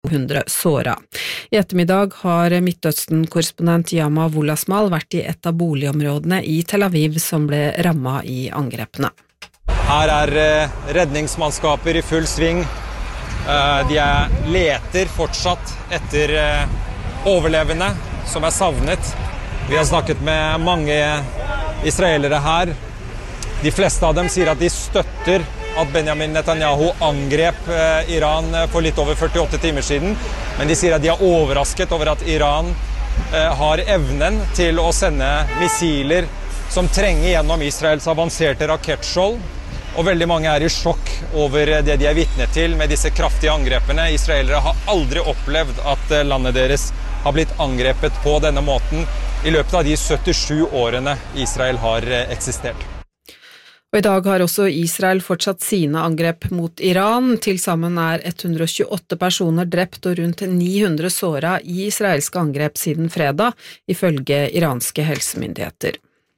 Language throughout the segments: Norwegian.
200 såra. I ettermiddag har Midtøsten-korrespondent Yama Wolasmal vært i et av boligområdene i Tel Aviv som ble rammet i angrepene. Her redningsmannskaper i full sving. De leter fortsatt etter overlevende som savnet. Vi har snakket med mange israelere her. De fleste av dem sier at de støtter at Benjamin Netanyahu angrep Iran for litt over 48 timer siden, men de sier at de overrasket over at Iran har evnen til å sende missiler som trenger gjennom Israels avanserte rakettskjold, og veldig mange i sjokk over det de vitne til med disse kraftige angrepene. Israelere har aldri opplevd at landet deres har blitt angrepet på denne måten i løpet av de 77 årene Israel har eksistert. Og i dag har også Israel fortsatt sine angrep mot Iran. Tilsammen 128 personer drept og rundt 900 såra i israelske angrep siden fredag, ifølge iranske helsemyndigheter.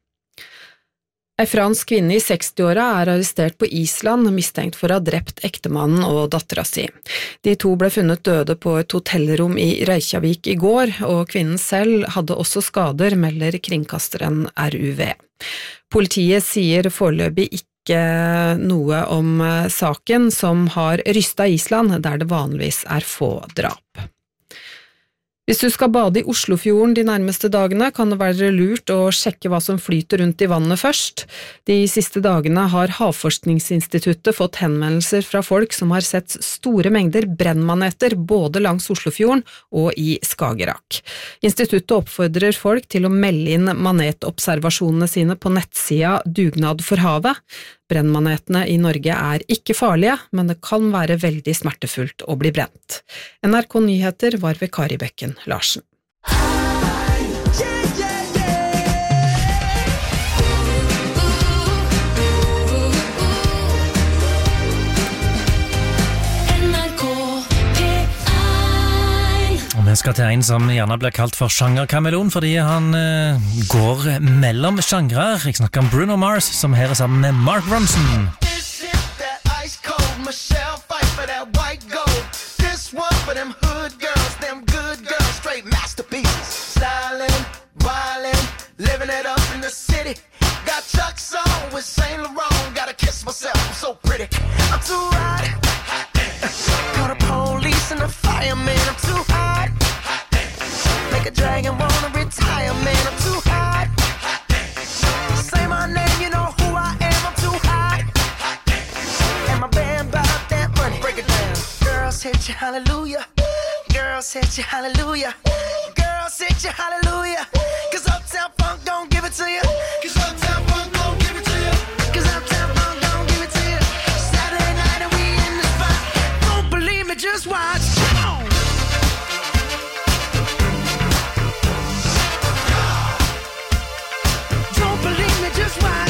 En fransk kvinne i 60-åra arrestert på Island, mistenkt for å ha drept ektemannen og dattera si. De to ble funnet døde på et hotellrom i Reykjavik i går, og kvinnen selv hadde også skader, melder kringkasteren RUV. Politiet sier foreløpig ikke noe om saken som har rystet Island, der det vanligvis få drap. Hvis du skal bade i Oslofjorden de nærmeste dagene, kan det være lurt å sjekke hva som flyter rundt i vannet først. De siste dagene har Havforskningsinstituttet fått henvendelser fra folk som har sett store mengder brennmaneter både langs Oslofjorden og i Skagerrak. Instituttet oppfordrer folk til å melde inn manetobservasjonene sine på nettsida Dugnad for havet. Brennmanetene i Norge ikke farlige, men det kan være veldig smertefullt å bli brent. NRK Nyheter var ved Kari Bekken Larsen. Vi skal til en som gjerne blir kalt for sjangerkameleon, fordi han går mellom sjangrer. Jeg snakker om Bruno Mars, som her sammen med Mark Ronson. This is that ice cold Michelle fight for that white gold. This one for them hood girls, them good girls, straight masterpieces. Styling, wildin', living it up in the city. Got Chuck's on with Saint Laurent, gotta kiss myself, I'm so pretty. I'm too hot. Call the police and the fireman, I'm too hot. Make a dragon wanna retire, man, I'm too hot. Say my name, you know who I am, I'm too hot. And my band bought that money, break it down. Girls hit you, hallelujah. Girls hit you, hallelujah. Girls hit you, hallelujah. Cause Uptown Funk don't give it to you. Cause Uptown Funk don't give it to you. Cause Uptown Funk don't give it to you. Saturday night and we in the spot. Don't believe me, just watch. Come on. Don't believe me, just watch.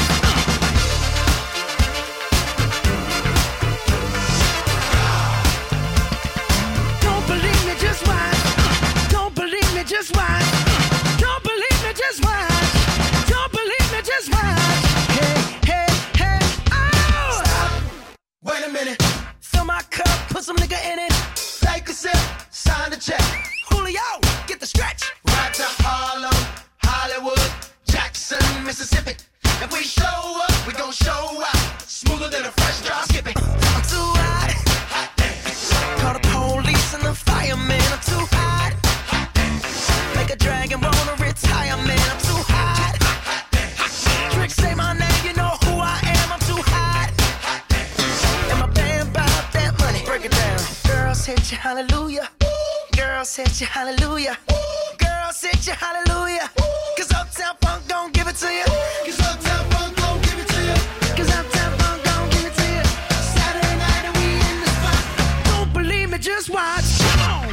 Don't believe me, just watch. Don't believe me, just watch. Don't believe me, just watch. Don't believe me, just watch. Hey, hey, hey, oh! Stop. Wait a minute. Fill my cup, put some nigga in it. Take a sip, sign the check. Julio, get the stretch. Right to Harlem, Hollywood, Jackson, Mississippi. If we show up, we gon' show out. Smoother than a fresh drop skipping. I'm too hot. Call the police and the fireman. I'm too hot. Make a dragon wanna retire, man. I'm too hot. Tricks say my name, you know who I am. I'm too hot. And my band bought that money. Break it down. Girls hit you, hallelujah. Girls hit you, hallelujah. Girls hit you, hallelujah. Cause Uptown Funk don't give it to you. Cause Uptown Funk don't give it to you. Cause Uptown Funk don't give it to you. Saturday night and we in the spot. Don't believe me, just watch. Come on.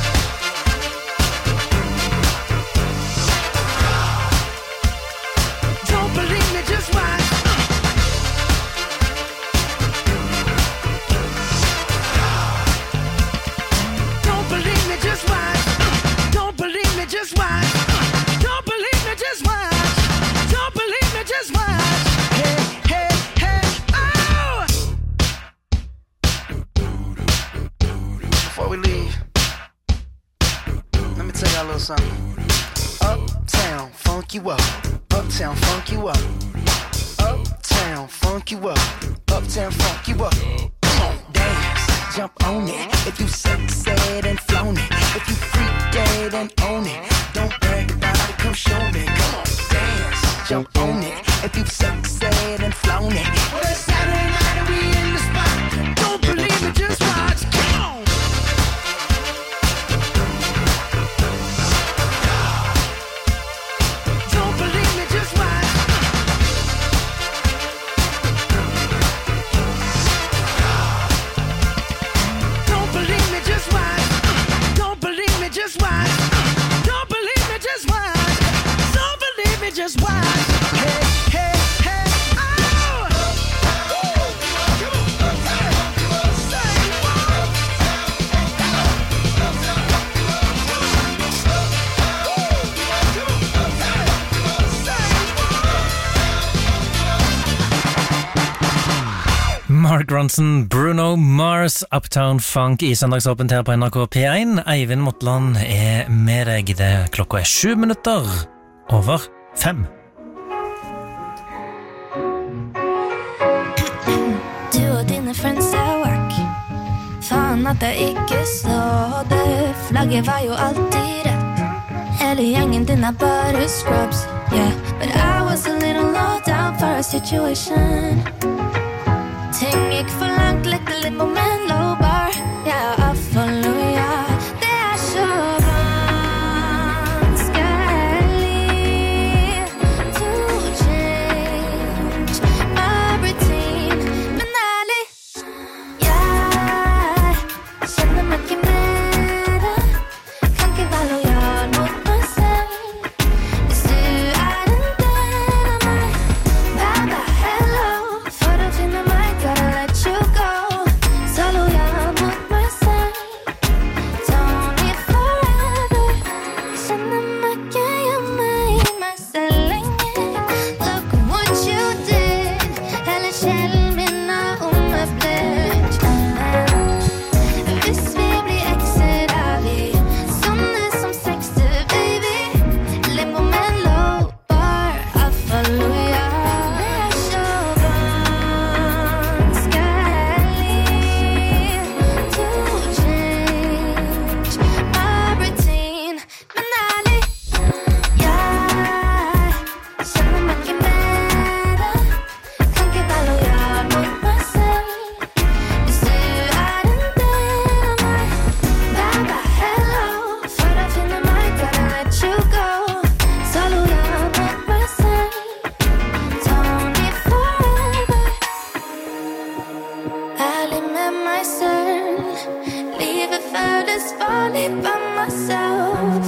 Don't believe me, just watch. Don't believe me, just watch. Don't believe me, just watch. Don't believe me, just watch. Don't believe me, just watch. Hey, hey, hey, oh! Before we leave, something. Uptown, funk you up. Uptown, funk you up. Uptown, funk you up. Uptown, funk you up. Come on, dance, jump on it. If you succeed and flown it. If you freak dead and own it. Don't brag about it, come show me. Come on, dance, jump on it. If you succeed and flown it. Well, it's Saturday night and we in the spot. Don't believe it, just watch. Come on. Don't believe me, just watch. Don't believe me, just watch. Don't believe me, just watch. Don't believe me, just watch. Don't believe me, just watch. Hey, hey, hey, oh! Mark Ronson, Bruno Mars, Uptown Funk I søndagsåpent her på NRK P1. Eivind Motland med deg. Klokka 7 minutter over 5. Du og dine friends work. Faen at jeg ikke så det. Flagget var jo alltid rett. Hele gjengen din bare scrubs. Yeah, but I was a little low down for a situation. Ting gikk for langt, lekte limbo med en low bar. Ja, I follow ya. Det så vanskelig to change my routine. Men ærlig, jeg kjenner meg ikke med det. Kan ikke være lojal mot meg selv. Hvis du en del av meg, baba, hello. For å finne meg gotta let you go. Så lojal mot meg selv. Don't need forever. Kjenner meg ikke hjemme I meg selv lenger. Look what you did. Hele sjelen min ommøblert. Hvis vi blir ekser vi sånne som sexter, baby. Limbo med en low bar. I follow ya. Det så vanskelig to change my routine. Men ærlig, jeg kjenner meg ikke med det. Kan ikke være lojal mot meg selv. Hvis du en del av meg, baba, hello. For å finne meg, gotta let you go. Så lojal mot meg selv. Don't need forever. Ærlig med meg selv. Livet føles farlig by myself.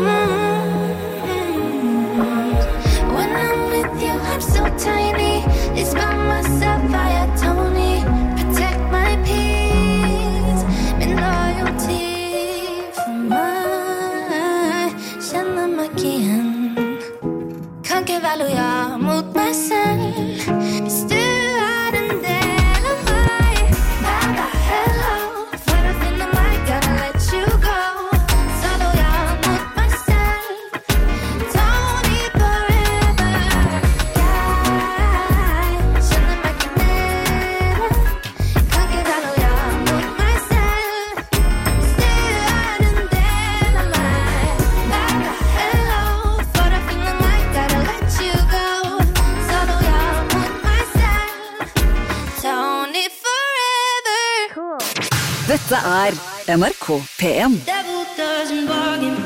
When I'm with you, I'm so tiny. It's by myself, I am Tony. Protect my peace. Min loyalty for meg. Kjenner meg ikke igjen. Kan ikke være lojal mot meg selv. Hvis du en del av meg, baba, hello. For å finne meg, gotta let you go. Så lojal mot meg selv. Don't need forever. Jeg kjenner meg ikke med det. Kan ikke være lojal mot meg selv. Hvis du en del av meg, baba, hello. For å finne meg, gotta let you go. Så lojal mot meg selv. Don't need forever. Dette NRK P1. Devil doesn't bargain.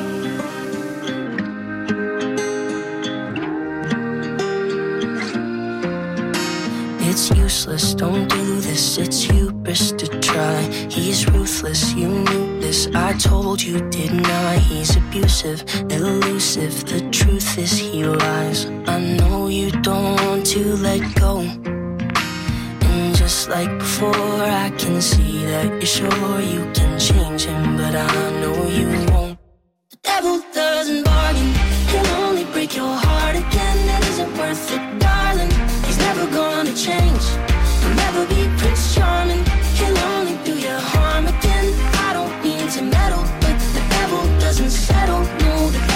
It's useless, don't do this, it's hubris to try. He's ruthless, you knew this, I told you, didn't I? He's abusive, elusive, the truth is he lies. I know you don't want to let go. And just like before, I can see that you're sure you can change him, but I know you won't. The devil doesn't bargain, he'll only break your heart again. It isn't worth it, darling. He's never gonna change. He'll never be Prince Charming. He'll only do you harm again. I don't mean to meddle, but the devil doesn't settle. No, the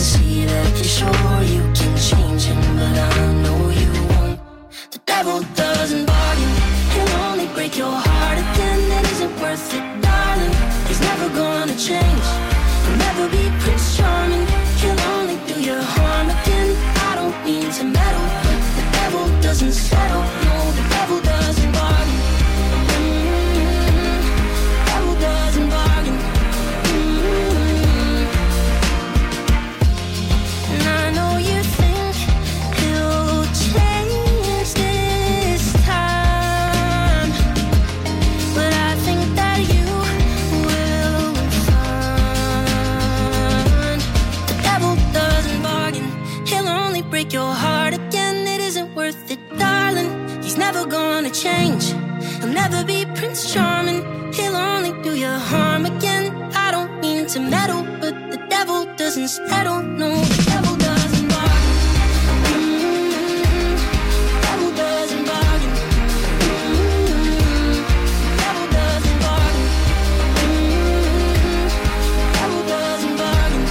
see that you're sure you can change him, but I know you won't. The devil doesn't bargain, he'll only break your heart again. It isn't worth it, darling, he's never gonna change. He'll never be Prince Charming, he'll only do you harm again. I don't mean to meddle, but the devil doesn't settle. No, the devil doesn't bargain. Devil doesn't bargain. And I know you think he'll change this time, but I think that you will find the devil doesn't bargain. He'll only break your heart again. It isn't worth it, darling, he's never gonna change. He'll never be Prince Charming, he'll only do you harm again. I don't mean to meddle, but the devil doesn't settle. No, the devil doesn't bargain. Devil doesn't bargain. Devil doesn't bargain. Devil doesn't bargain.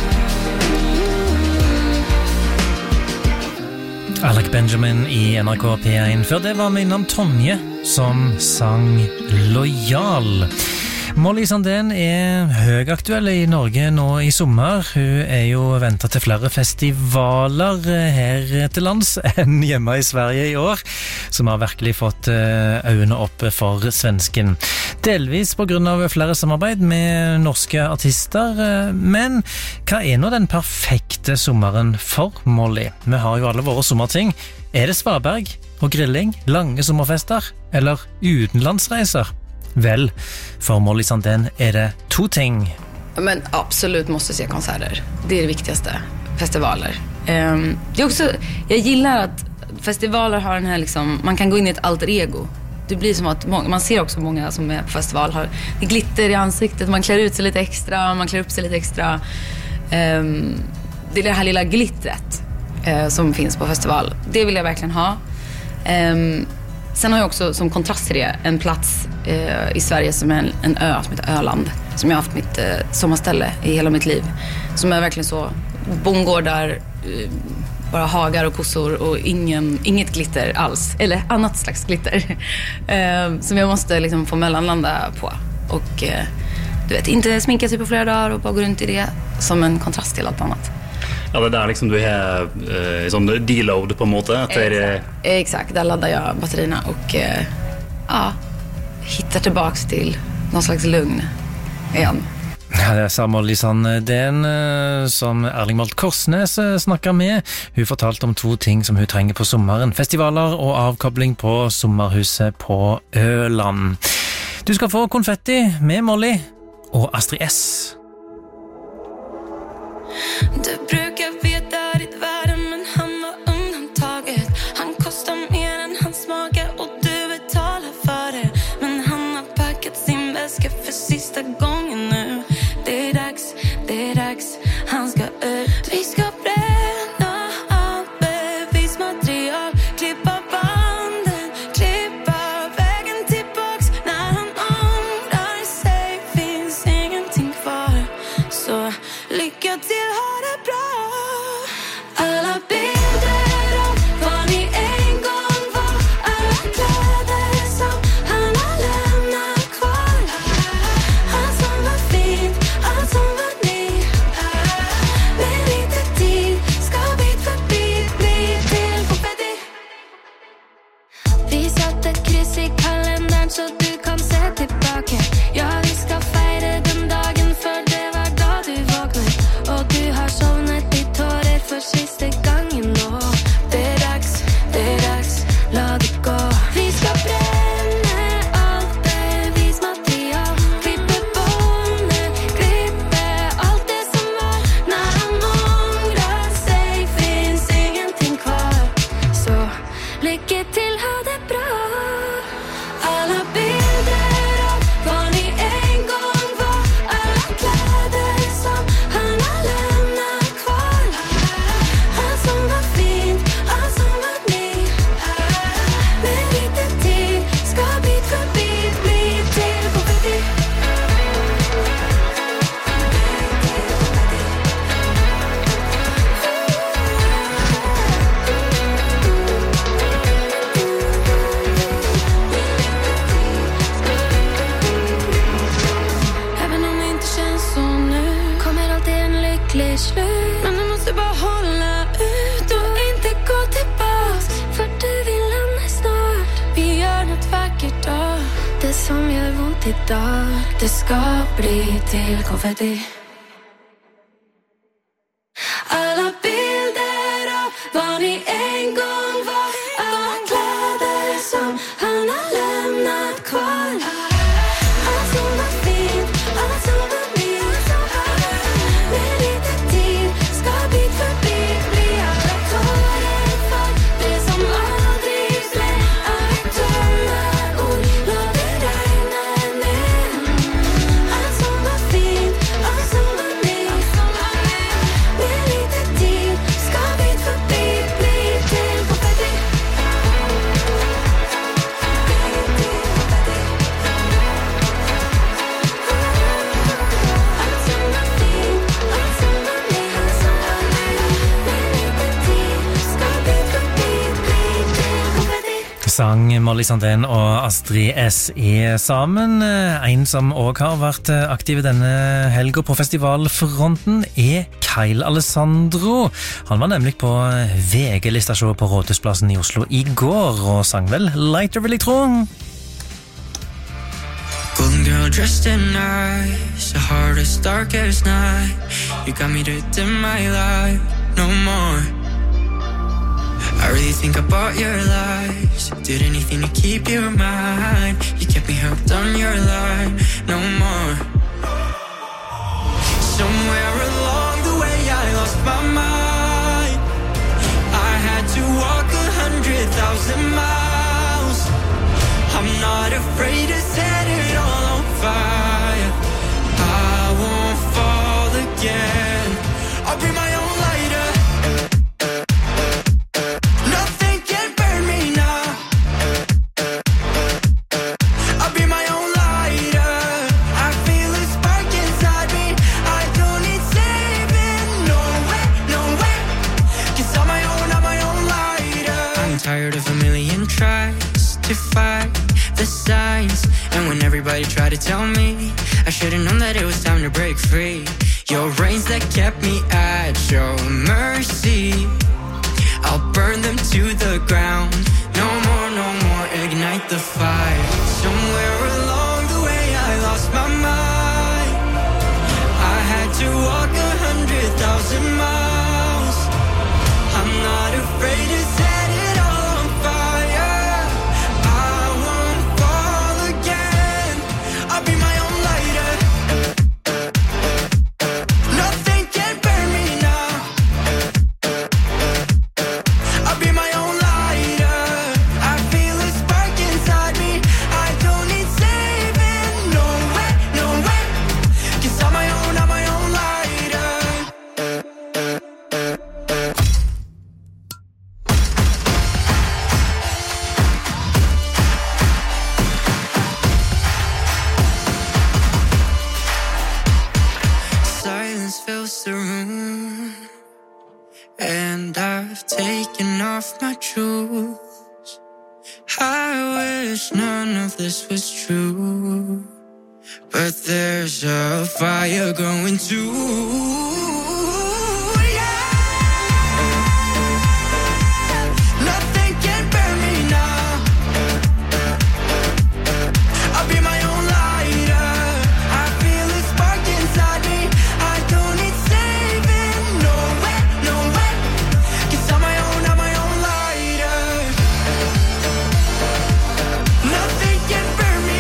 Alec Benjamin i NRK P1. Før det var min navn Tonje som sang Lojal. Molly Sandén høyaktuell i Norge nå i sommer. Hun jo ventet til flere festivaler her til lands enn hjemme i Sverige i år, som har virkelig fått øynene opp for svensken. Delvis på grunn av flere samarbeid med norske artister, men hva nå den perfekte sommeren for Molly? Vi har jo alle våre sommerting. Det Svaberg og grilling, lange sommerfester eller utenlandsreiser? Vel, för Molly Sandén det två ting. Men absolut måste se konserter. Det det viktigaste. Festivaler. Det också, jag gillar att festivaler har den här liksom, man kan gå in i ett alter ego. Det blir som att man ser också många som är på festival har det glitter i ansiktet, man klär ut sig lite extra, man klär upp sig lite extra. Det är det här lilla glittret som finns på festival. Det vill jag verkligen ha. Sen har jag också som kontrast till det en plats i Sverige som är en ö som heter Öland, som jag har haft mitt sommarställe i hela mitt liv, som är verkligen så bondgårdar, bara hagar och kossor och inget glitter alls, eller annat slags glitter som jag måste liksom få mellanlanda på och du vet, inte sminka sig på flera dagar och bara gå runt i det som en kontrast till allt annat. Ja, det där liksom du har sån deload på en måte. Exakt, där laddar jag batterierna och hittar tillbaks till någon slags lugn igen. Ja, det sa Molly Sandén som Erling Malt Korsnes snakker med. Hun fortalte om to ting som hun trenger på sommeren. Festivaler og avkobling på sommerhuset på Øland. Du skal få konfetti med Molly og Astrid S. Du brukar veta ditt värde, men han var undantaget. Han kostar mer än hans mage och du betalar för det. Men han har packat sin väska för sista gången nu. Det är dags, han ska ut. Vi ska bränna allt bevismaterial, klippa banden, klippa vägen tillbaks. När han ångrar sig finns ingenting kvar. Så lycka till, ha det bra. at I dag det skal bli til konfetti. Alla bilder av hva ni en gang var, alla kläder som han har lämnat kvar. Allt som var fint, allt som var nytt, med lite tid ska bit för bit bli alla tårer för det som aldrig blev. Alla tomma ord låter regna ner. Allt som var fint, allt som var nytt, med lite tid ska bit för bit bli till konfetti. Sang Molly Sandén og Astrid S sammen. En som også har vært aktiv denne helgen på festivalfronten Kyle Alessandro. Han var nemlig på VG-listashow på Rådhusplassen I Oslo I går og sang vel Lighter, vil jeg tro. Golden girl dressed in nice, a heart as dark as night. You got me to dim my light, no more. I really think I bought your lies, did anything to keep you mine. You kept me hooked on your line, no more. Somewhere along the way I lost my mind. I had to walk 100,000 miles. I'm not afraid to set it all on fire. I won't fall again. I'll bring my own lighter. Nothing can burn me now. I'll be my own lighter. I feel a spark inside me. I don't need saving. No way, no way. 'Cause I'm my own lighter. I'm tired of a million tries to fight the signs. And when everybody tried to tell me, I should've known that it was time to break free. Your reins that kept me at your mercy, I'll burn them to the ground. No more, no more, ignite the fire. Somewhere along the way I lost my mind. I had to walk 100,000 miles. I'm not afraid to set it all on fire. I won't fall again. I'll be my own lighter. Nothing can burn me now. I'll be my own lighter. I feel a spark inside me. I don't need saving. No way, no way. 'Cause I'm my own lighter. Silence fills the room, and I've taken off my shoes. I wish none of this was true, but there's a fire going too. Nothing can burn me now. I'll be my own lighter. I feel a spark inside me. I don't need saving. No way, no way. 'Cause I'm my own lighter. Nothing can burn me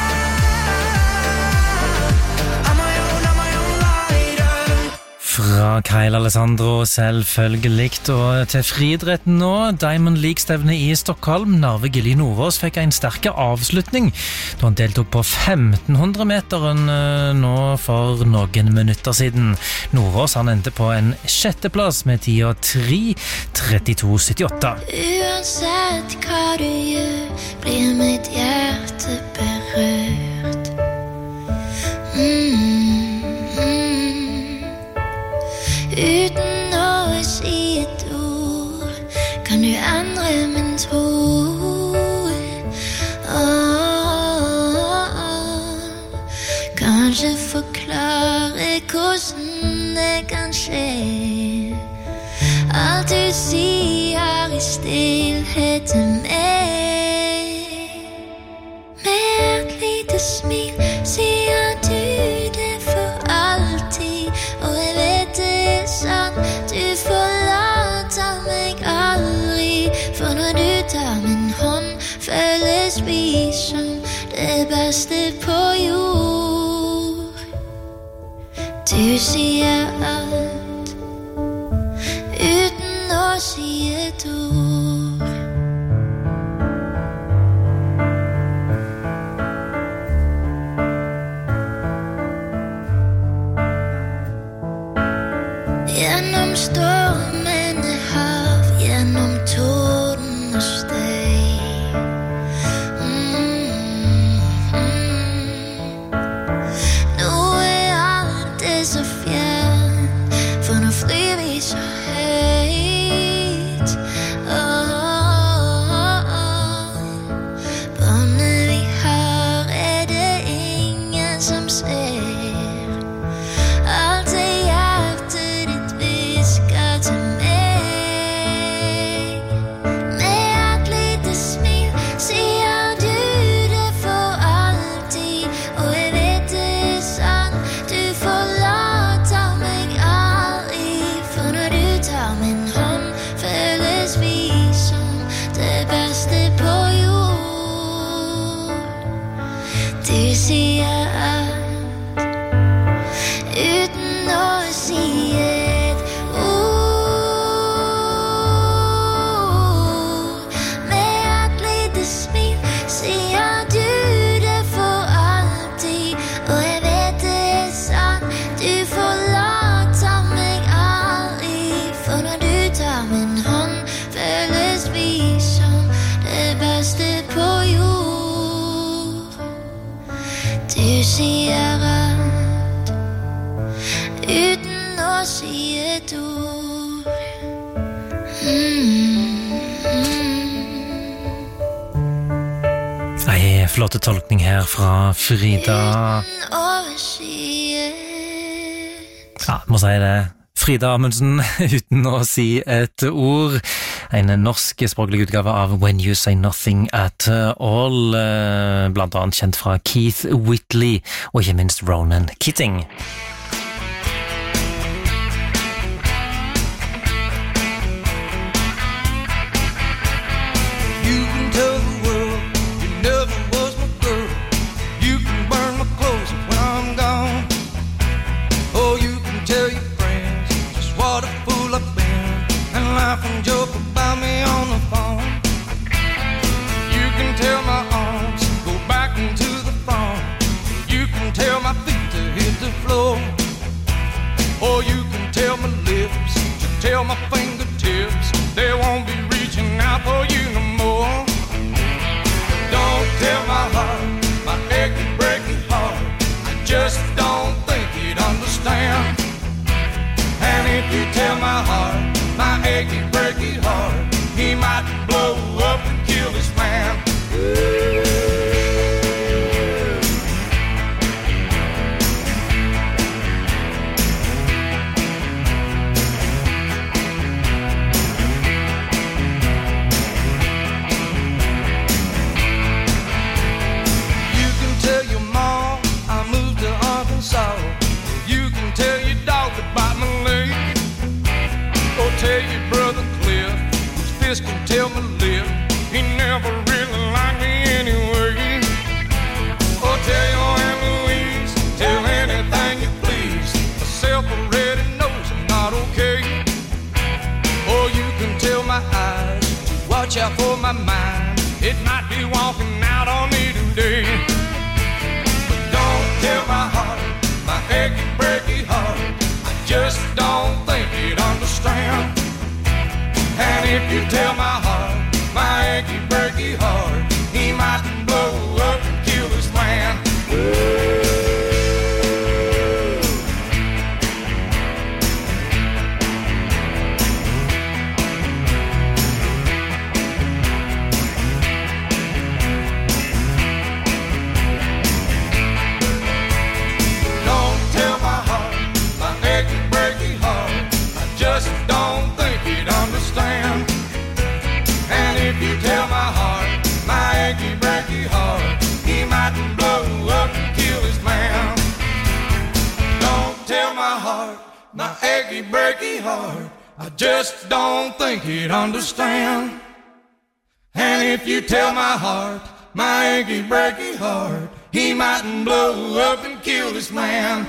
down. I'm my own lighter. Fra Kyle Alessandro selvfølgelig, og til friidretten nå. Diamond League-stevne I Stockholm. Narve Gilly Nordås fikk en sterk avslutning da han deltok på 1500-meteren nå for noen minutter siden. Nordås han endte på en 6. plass med tida 3:32,78. Uansett hva du gjør, blir mitt hjerte berørt. Uten å si et ord, kan du endre min tro. Kanskje forklare hvordan det kan skje. Alt du sier I stillhet til meg. Med et lite smil beste på jord. Du sier alt uten å si et ord. Gjennom stormende hav, gjennom torden og støy. Nå alt det så fjernt, for nå flyr vi så høyt. Båndet vi har det ingen som ser. Alt det hjertet ditt visker til meg. Med et lite smil sier du det for alltid. Og jeg vet det sant, du forlater meg aldri. For når du tar min hånd, føles vi som det beste på jord. Du sier alt uten å si et ord. Med et lite smil sier du det for alltid. Og jeg vet det sant, du forlater meg aldri. For når du tar min hånd, føles vi som det beste på jord. Du sier alt uten å si et ord. Ei flotte tolkning her fra Frida. Uten å si et Ja, må si det. Frida Amundsen, uten å si et ord. En norsk språklig utgave av When You Say Nothing At All, blant annet kjent fra Keith Whitley, og ikke minst Ronan Keating. You can tell the world you never was my girl. You can burn my clothes when I'm gone. Oh, you can tell your friends just what a fool I've been, and laugh and joke about me on the phone. You can tell my arms go back into the front. You can tell my feet to hit the floor. Or you can tell my lips to tell my fingertips they won't be reaching out for you no more. Don't tell my heart, my achy, breaky heart, I just don't think he'd understand. And if you tell my heart, my achy, breaky heart, he might blow up and kill this man. You can tell your mom I moved to Arkansas. You can tell your dog to bite my leg. Or tell your brother Cliff, whose fist can tell my lip, he never really liked me anyway. Or tell your Aunt Louise, tell anything you please, myself already knows I'm not okay. Or you can tell my eyes to watch out for my mind, it might be walking out on me today. But don't tell my heart, my achy, breaky heart, I just don't think he'd understand. And if you tell my heart, my achy, breaky heart, he might blow up and kill this man. Don't tell my heart, my achy, breaky heart, I just don't think he'd understand. And if you tell my heart, my achy, breaky heart, he might blow up and kill his man. Don't tell my heart, my achy, breaky heart, I just don't think he'd understand. And if you tell my heart, my achy, breaky heart, he mightn't blow up and kill this man.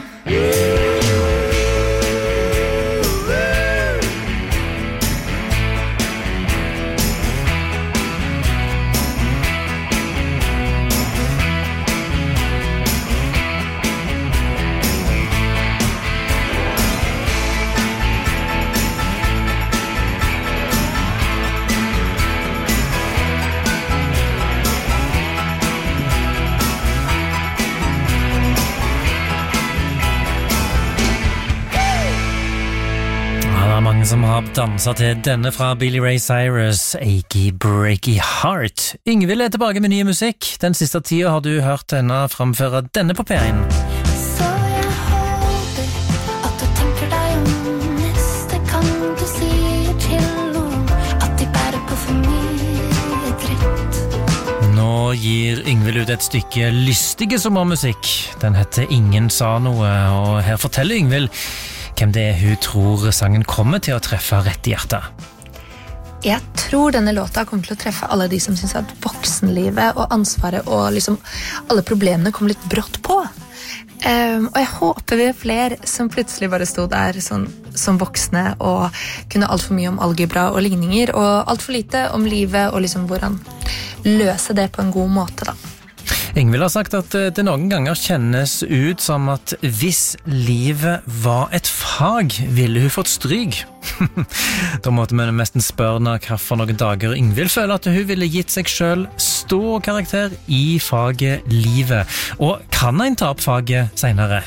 Mange som har danset til denne fra Billy Ray Cyrus, Achy Breaky Heart. Yngvild tilbake med ny musikk. Den siste tiden har du hørt henne framføre denne på P1. Så jeg håper at du tenker deg om neste gang du sier til noen at de bærer på for mye dritt. Nå gir Yngvild ut et stykke lystige sommermusikk. Den heter Ingen sa noe, og her forteller Yngvild hvem det hun tror sangen kommer til å treffe rett i hjertet. Jeg tror denne låta kommer til å treffe alle de som synes at voksenlivet og ansvaret og liksom alle problemene kom litt brått på. Og jeg håper vi er flere som plutselig bare stod der som voksne og kunne alt for mye om algebra og ligninger, og alt for lite om livet og liksom hvordan løse det på en god måte da. Yngvild har sagt at det noen ganger kjennes ut som at hvis livet var et fag, ville hun fått stryk. Da måtte vi nesten spørre hva for noen dager Yngvild føler at hun ville gitt seg selv stor karakter i faget livet. Og kan en ta opp faget senere?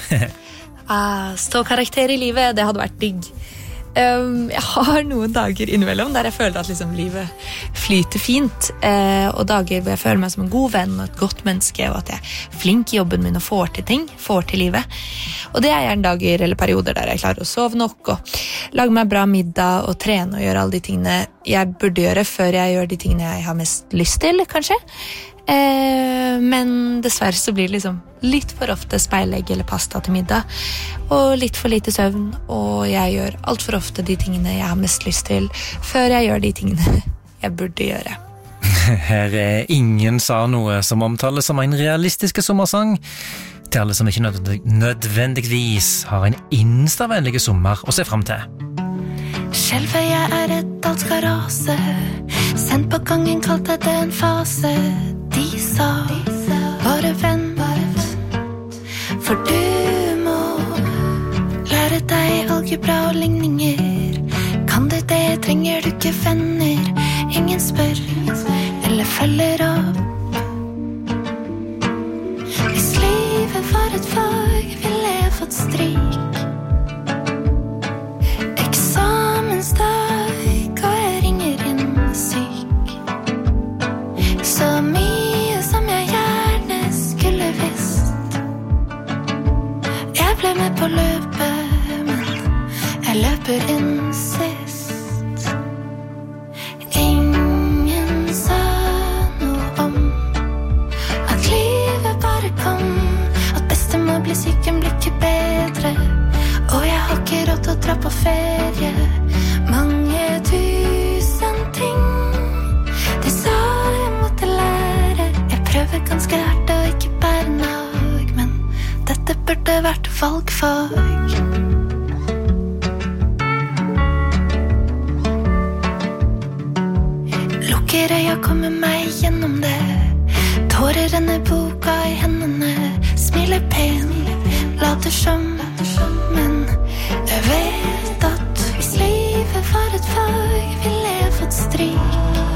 Stå karakter i livet, det hadde vært digg. Jeg har noen dager innimellom der jeg føler at liksom livet flyter fint, og dager hvor jeg føler meg som en god venn og et godt menneske, og at jeg er flink i jobben min og får til ting, får til livet. Og det er gjerne dager eller perioder der jeg klarer å sove nok og lage meg bra middag og trene og gjøre alle de tingene jeg burde gjøre før jeg gjør de tingene jeg har mest lyst til, kanskje. Men dessverre så blir det liksom litt for ofte speilegg eller pasta til middag, og litt for lite søvn, og jeg gjør alt for ofte de tingene jeg har mest lyst til før jeg gjør de tingene jeg burde gjøre. Her er Ingen sa noe, som omtales som en realistiske sommersang til alle som ikke nødvendigvis har en instavennlig sommer å se frem til. Skjelver jeg er redd alt skal rase, sendt på gangen kalte det en fase. De sa, bare vent, for du må lære deg algebra og ligninger. Kan du det, trenger du ikke venner. Ingen spør, eller følger opp. Hvis livet var et fag, ville jeg fått stryk. Eksamensdag, og jeg ringer inn syk. Så mye som jeg gjerne skulle visst. Jeg ble med på løpet, men jeg løper inn sist. Ingen sa noe om at livet bare kom, at bestemor blir syk, hun blir ikke bedre, og jeg har ikke råd til å dra på ferie. Mange tusen ting de sa jeg måtte lære. Jeg prøver ganske hardt å ikke bære nag, men dette burde vært valgfag. Lukker øya, kommer meg gjennom det. Tårer renner, boka i hendene. Smiler pen, later som, men jeg vet at hvis livet var et fag, ville jeg fått stryk.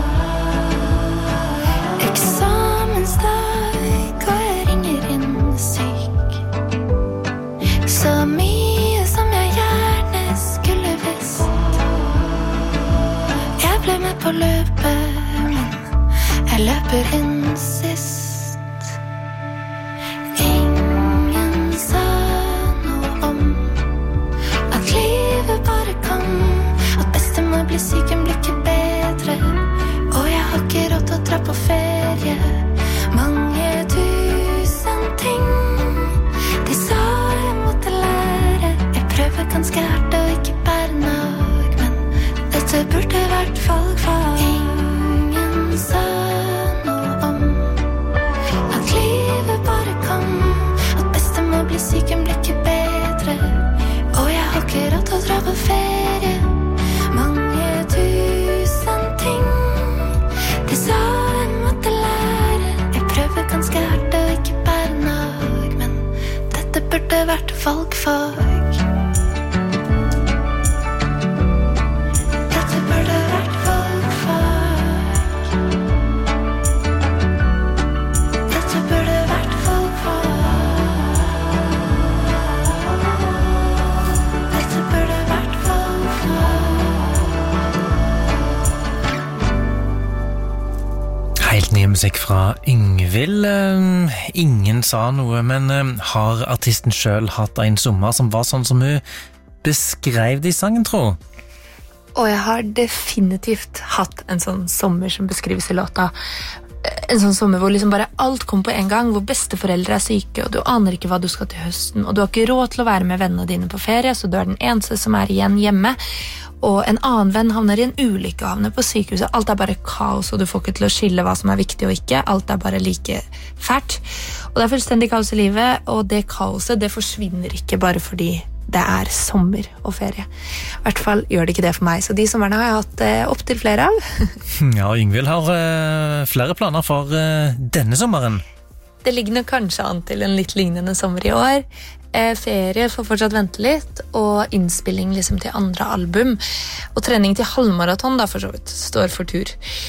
Eksamensdag, og jeg ringer inn syk. Så mye som jeg gjerne skulle visst. Jeg ble med på løpet, men jeg løper inn sist. Blir syk, hun blir ikke bedre, og jeg har ikke råd til å dra på ferie. Mange tusen ting de sa jeg måtte lære. Jeg prøver ganske hardt å ikke bære nag, men dette burde vært valgfag. Ingen sa noe om at livet bare kom, ferie. Mange tusen ting de sa jeg måtte lære. Jeg prøver ganske hardt og ikke bare nok, men dette burde vært valgfag. Dette burde vært valgfag. Dette burde vært valgfag. Dette burde vært valgfag. Helt ny musikk fra Yngvild. Ingen sa noe, men har artisten selv hatt en sommer som var sånn som hun beskrev det i sangen, tro? Og jeg har definitivt hatt en sånn sommer som beskrives i låta. En sånn sommer hvor liksom bare alt kom på en gang, hvor besteforeldre syke, og du aner ikke hva du skal til høsten, og du har ikke råd til å være med vennene dine på ferie, så du er den eneste som igjen hjemme, og en annen venn havner i en ulykke, havner på sykehuset. Alt bare kaos, og du får ikke til å skille hva som viktig og ikke. Alt bare like fælt. Og det fullstendig kaos i livet, og det kaoset, det forsvinner ikke bare fordi det sommer og ferie. I hvert fall gjør det ikke det for meg, så de somrene har jeg hatt opp til flere av. Ja, Yngvild har flere planer for denne sommeren. Det ligger nok kanskje an til en litt lignende sommer i år. Ferie får fortsatt vente litt, og innspilling liksom til andre album. Og trening til halvmaraton da, for så vidt, står for tur.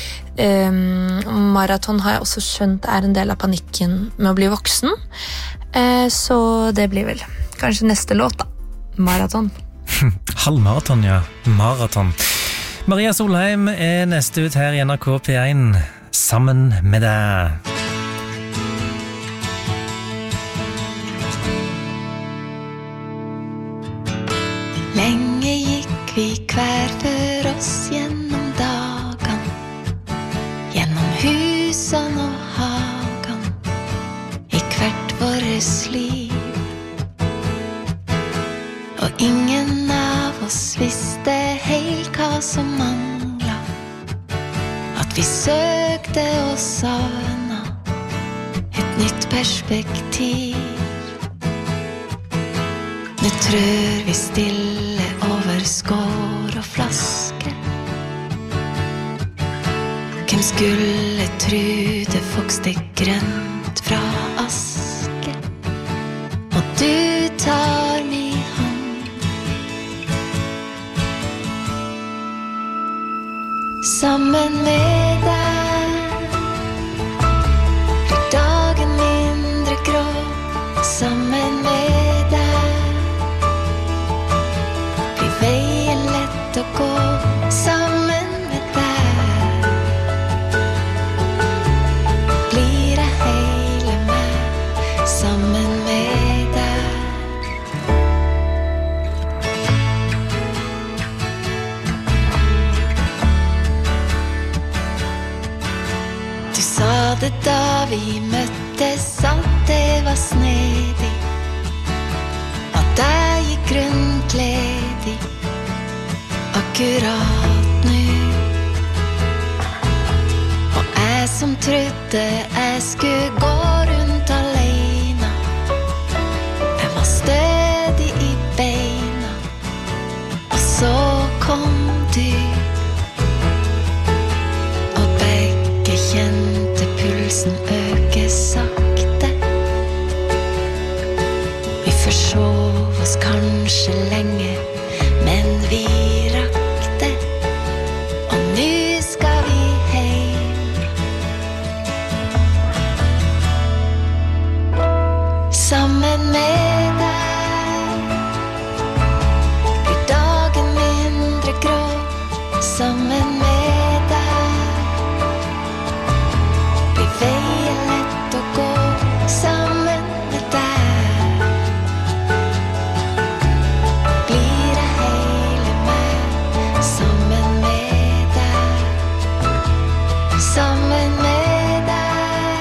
Maraton har jeg også skjønt en del av panikken med å bli voksen. Så det blir vel kanskje neste låt da. Maraton. Halvmaraton, ja. Maraton. Maria Solheim neste ut her i NRK P1 sammen med deg. Lenge gikk vi hver for oss gjennom dagen, gjennom husen og hagen, i hvert våres liv. Og ingen av oss visste helt hva som manglet, at vi søkte og savna et nytt perspektiv. Nå trør vi stille over skår og flaske. Hvem skulle tro det vokste grønt fra aske? Og du tar min hånd, sammen med deg blir dagen mindre grå. Sammen med deg blir veien lett å gå. Sammen med deg blir jeg hele meg. Sammen med deg. Du sa det da vi møttes, at det var snedig, at jeg gikk rundt ledig akkurat nå. Og jeg som trodde jeg skulle gå rundt alene, jeg var stødig i beina. Og så kom du, og begge kjente pulsen øke sakte. Vi forsov oss kanskje lenge, men vi rakk det. Og nå skal vi hjem. Sammen med deg blir dagen mindre grå. Sammen med deg blir veien lett å gå. Sammen med deg blir jeg hele meg. Sammen med deg. Sammen med deg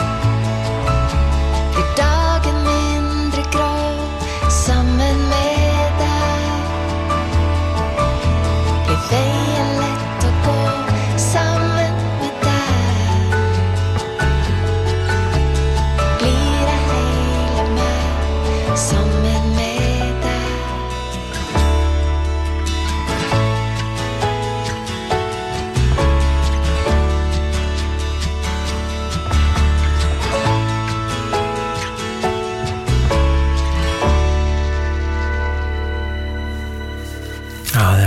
blir dagen mindre grå. Sammen med deg blir veien lett å gå.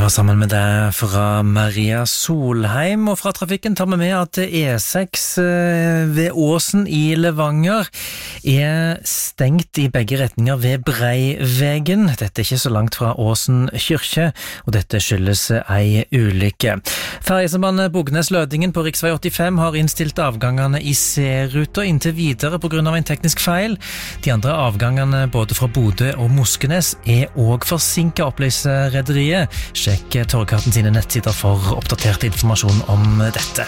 var sammen med deg fra Maria Solheim, og fra trafikken tar vi med at E6 ved Åsen i Levanger er stengt i begge retninger ved Breivegen. Dette er ikke så langt fra Åsen kyrkje, og dette skyldes ei ulykke. Ferjesambandet Bognes-Lødingen på riksvei 85 har innstilt avgangene i C-ruta inntil videre på grunn av en teknisk feil. De andre avgangene både fra Bodø og Moskenes er også forsinket, opplyser rederiet. Sjekk Torghatten sine nettsider for oppdatert informasjon om dette.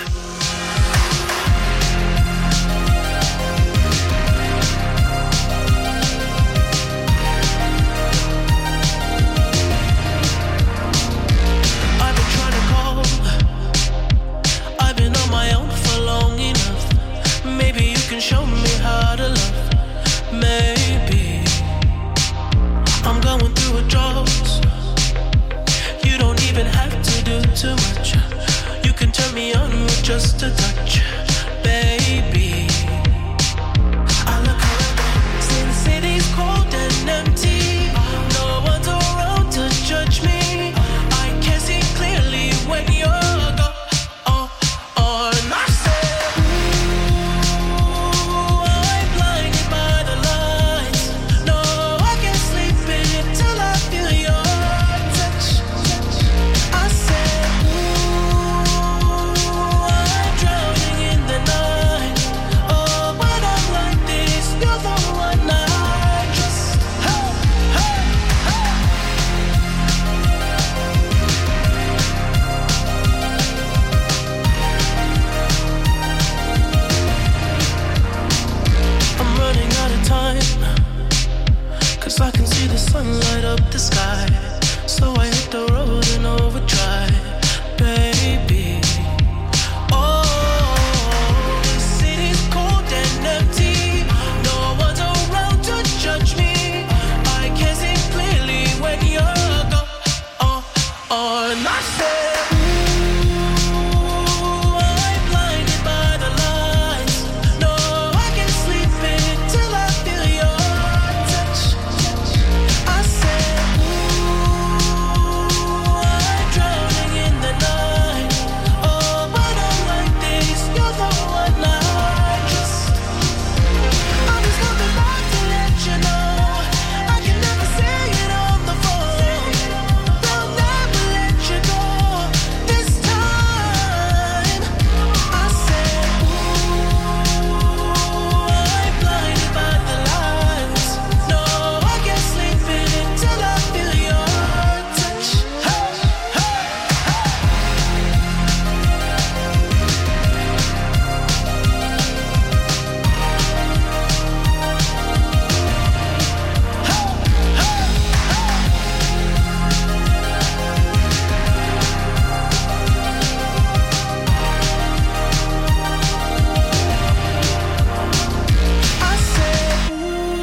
Just a touch, baby. I look around, see the city's cold and empty. No one's around to judge me. I can see clearly when you're gone. And I said, ooh, I'm blinded by the lights. No, I can't sleep until I feel your touch. I said, I can see the sun light up the sky, so I hit the road in overdrive, baby. Oh, the city's cold and empty. No one's around to judge me. I can see clearly when you're gone. And I said, ooh, I'm blinded by the lights. No, I can't sleep until I feel your touch. I said, ooh, I'm drowning in the night. Oh, but I'm like this, you're the one I just. I'm just coming back to let you know I can never say it on the phone. They'll never let you go this time. I said, ooh, I'm blinded by the lights. No, I can't sleep until I feel your touch. Hey, hey, I said,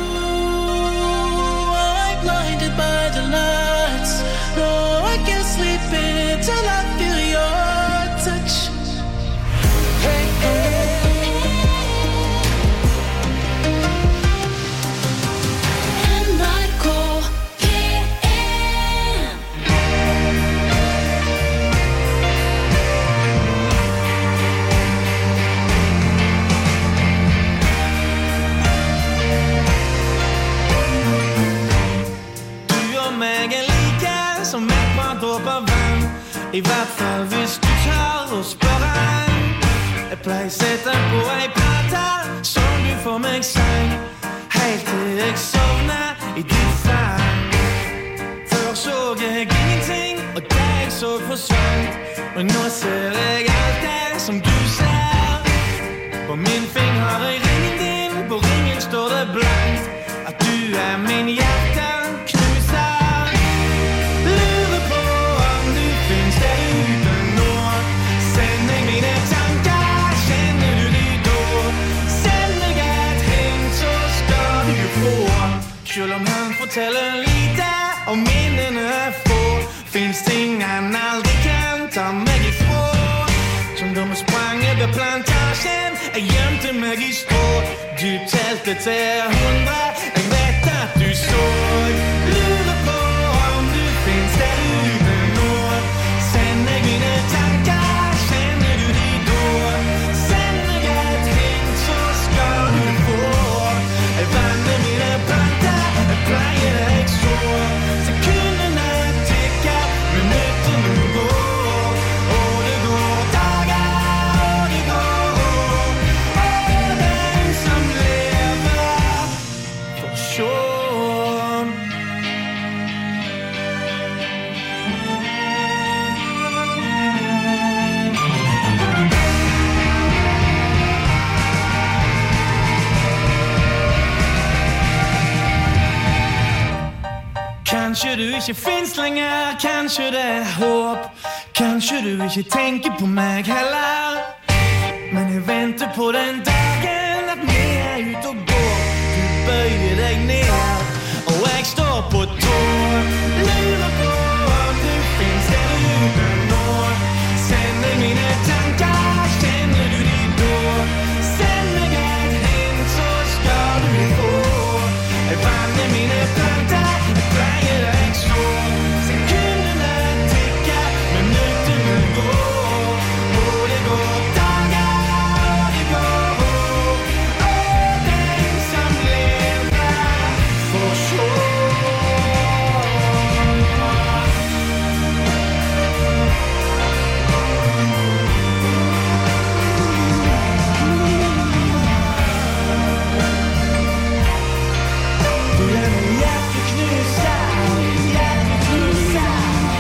ooh, I'm blinded by the lights. No, I can't sleep until I feel your touch. Hey, NRK P1 du og meg er like som et par dråper vann. I hvert fall hvis du tar og spørre. Jeg pleier sette på ei plate som du får meg sang, helt til jeg sovner i ditt fang. Før så jeg ingenting, og det jeg så forsvant. Men nå ser jeg alt det som du ser. På min finger har jeg ringen din, på ringen står det blankt at du er min hjerteknuser. Lurer på om du finnes der ute nå. Send meg mine tanker, kjenner du de da? Send meg et hint, så skal du få. Selv om han forteller lite, og minnene få, finnes ting han aldri kan ta meg ifra. Som de sprang over plantasjen, jeg gjemte meg i strå. Du telte til 100, jeg vet at du så. Lurer på om du finnes der ute nå. ikke finnes lenger. Kanskje det er håp. Kanskje du ikke tenker på meg heller. Men jeg venter på den dagen at vi er ute og går. Du bøyer deg ned, og jeg står på tå. Lurer på om du finnes der ute nå. Send deg mine tanker, kjenner du de da? Send meg et hint, så skal du få. Jeg vanner mine planter, jeg pleier deg så. Sekundene tikker, minuttene går. Og det går dager, og det går år. Og den som lever får se. Du er min hjerteknuser, hjerteknuser.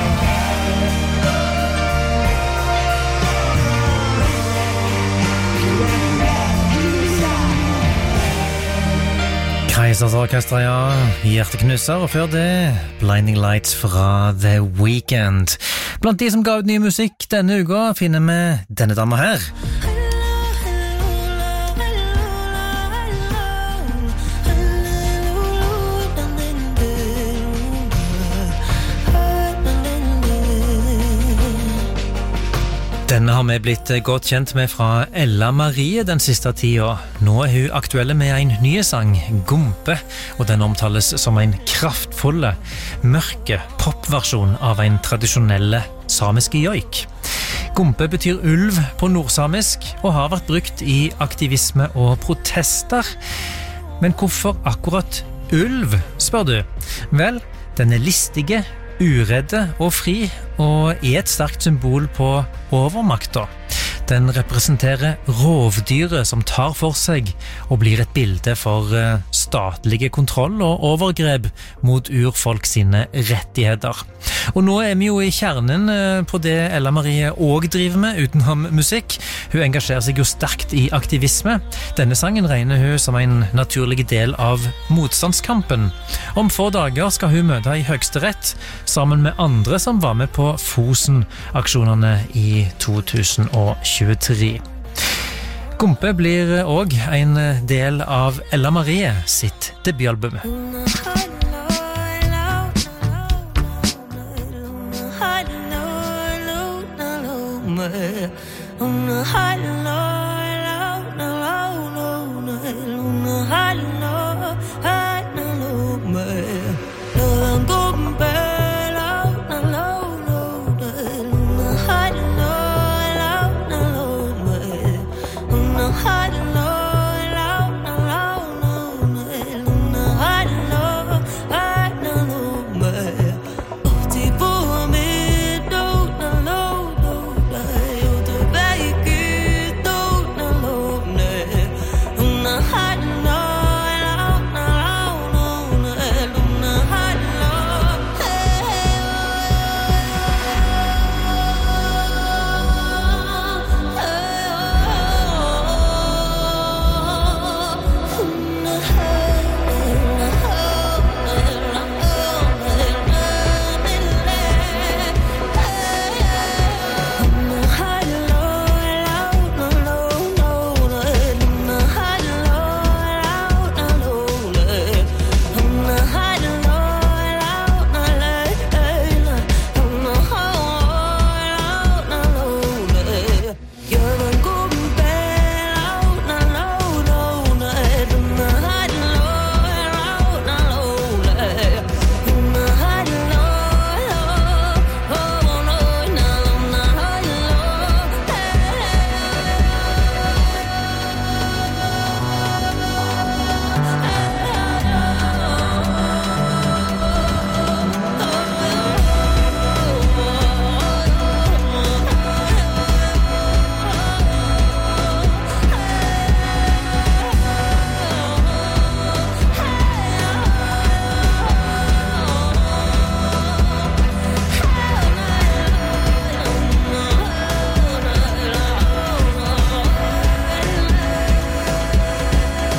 Keisers Orkester, ja. Hjerteknusser, og før det Blinding Lights fra The Weeknd. Blant de som ga ut ny musikk denne uka finner vi denne dama her. Denne har vi blitt godt kjent med fra Ella Marie den siste tida. Nå er hun aktuelle med en ny sang, Gompe, og den omtales som en kraftfulle, mørke popversjon av en tradisjonelle samiske joik. Gompe betyr ulv på nordsamisk, og har vært brukt i aktivisme og protester. Men hvorfor akkurat ulv, spør du? Vel, den er listige, uredde og fri, og er et sterkt symbol på overmakta. Den representerer rovdyret som tar for seg, og blir et bilde for statlige kontroll og overgrep mot urfolk sine rettigheter. Og nå er vi jo i kjernen på det Ella Marie også driver med utenom musikk. Hun engasjerer seg jo sterkt i aktivisme. Denne sangen regner hun som en naturlig del av motstandskampen. Om få dager skal hun møte i Høyesterett sammen med andre som var med på Fosen-aksjonene i 2023. Gompe blir også en del av Ella Marie sitt debutalbum.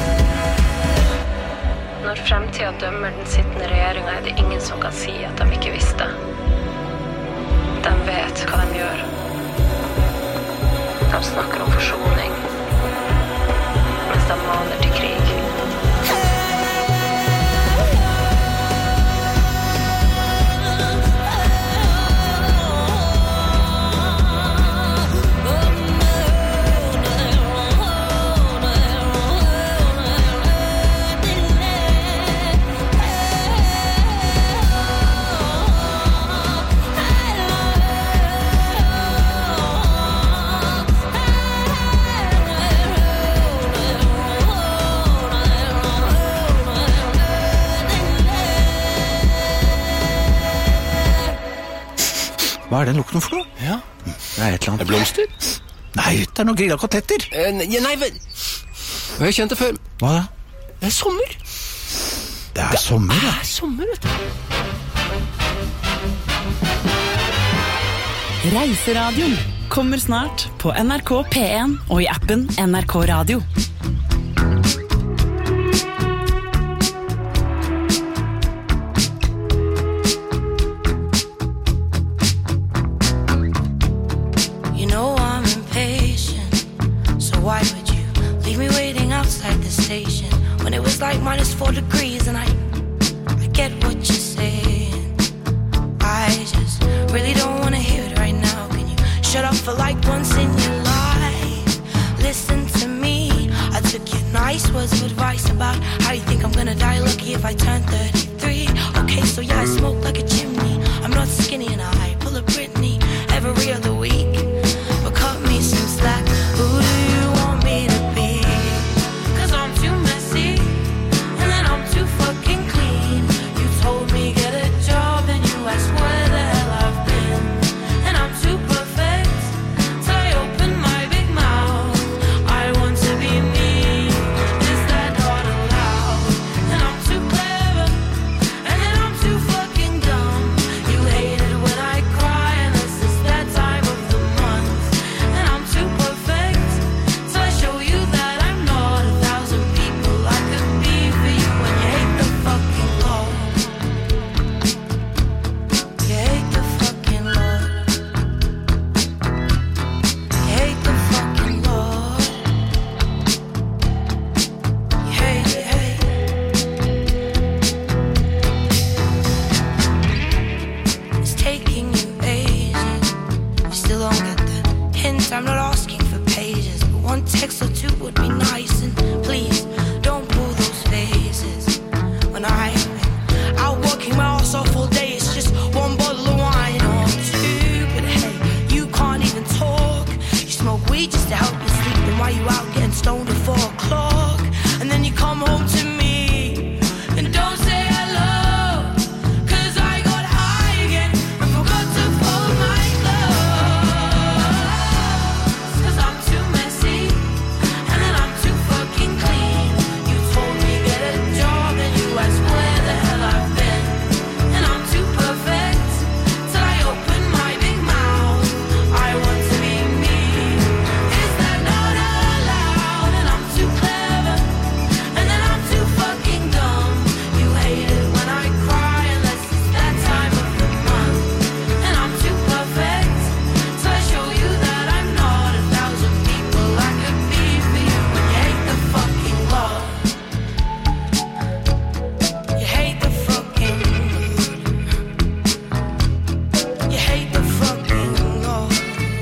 Når fremtiden dømmer den sittende regjeringen, er det ingen som kan si at de ikke Hva den lukten for noe? Ja. Det et eller annet. Blomster? Nei, det noen grilla koteletter. Nei, jeg har kjent det før. Hva da? Det sommer. Det sommer, ja. Det sommer, vet du. Reiseradioen kommer snart på NRK P1 og i appen NRK Radio. You know I'm impatient, so why would you leave me waiting outside the station when it was like -4 degrees and I get what you're saying. I just really don't want to hear it right now. Can you shut up for like once in your life? Listen to me. I took your nice words of advice about how you think I'm gonna die lucky if I turn 33. Okay, so yeah, I smoke like a chimney. I'm not skinny and I pull a Britney every other week. But cut me some slack. Who do you want me to be? 'Cause I'm too messy and then I'm too fucking clean. You told me get a job and you asked where the hell I've been. And I'm too perfect till I open my big mouth. I want to be me. Is that not allowed? And I'm too clever and then I'm too fucking dumb. You hate it when I cry unless it's that time of the month. And I'm too perfect till I show you that I'm not 1,000 people I could be for you. And you hate the fucking Lord. You hate the fucking Lord. You hate the fucking Lord. You hate it, hate it. It's taking you ages. You still don't get the hint. I'm not asking for pages, but one text or two would be nice. And please don't pull those faces when I've been out working my ass off all day. It's just one bottle of wine or two, but hey, you can't even talk. You smoke weed just to help you sleep, and why you out getting stoned at 4 o'clock? And then you come home to me and don't say hello, 'cause I got high again and forgot to fold my clothes. 'Cause I'm too messy and then I'm too fucking clean. You told me get a job and you asked where the hell I've been. And I'm too perfect till I open my big mouth. I want to be me. Is that not allowed? And I'm too clever and then I'm too fucking dumb. You hate it when I cry unless it's that time of the month. And I'm too perfect till I show you that I'm not 1,000 people I could be for you. And you hate the fucking Lord. You hate the fucking Lord. You hate the fucking Lord.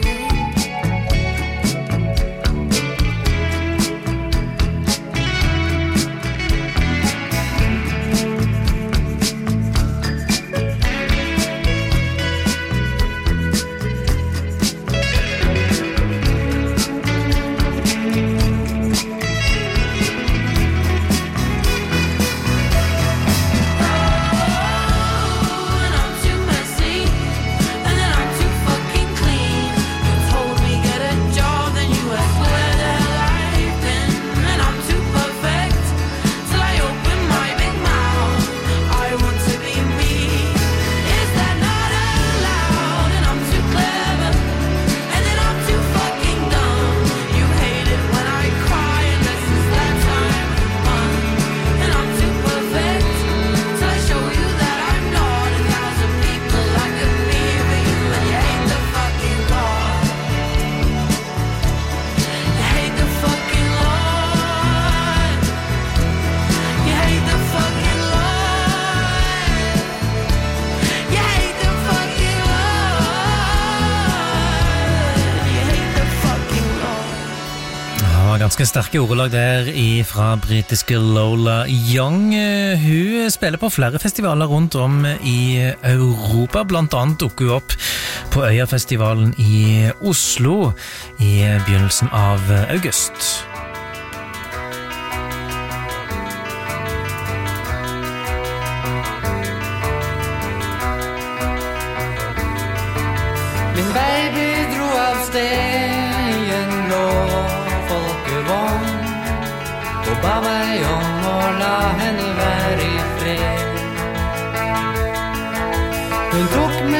And I'm too messy and then I'm too fucking clean. You told me get a job then you asked where the hell I've been. And I'm too perfect till I open my big mouth. I want to be me. Is that not allowed? And I'm too clever and then I'm too fucking dumb. You hate it when I cry unless it's that time of the month. And I'm too perfect till I show you that I'm not 1,000 people I could be for you. And you hate the fucking Lord. You hate the fucking Lord. You hate the fucking Lord. You hate the fucking Lord. You hate the fucking Lord. Ja, ganske sterke ordelag der fra britiske Lola Young. Hun spiller på flere festivaler rundt om i Europa. Blant annet dukker hun opp på Øyafestivalen i Oslo i begynnelsen av august.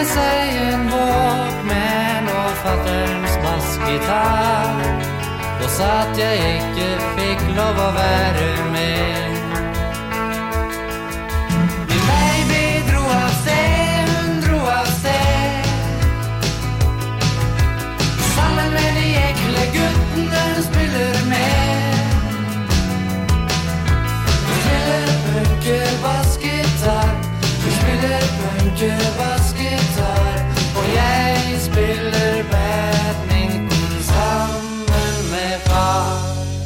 med seg en Walkman og fatterns bassgitar og sa at jeg ikke fikk lov å være med. Min baby dro av sted, hun dro av sted sammen med de ekle guttene hun spiller med. Hun spiller punker-bassgitar, hun spiller punker-bassgitar, og jeg spiller badminton sammen med far.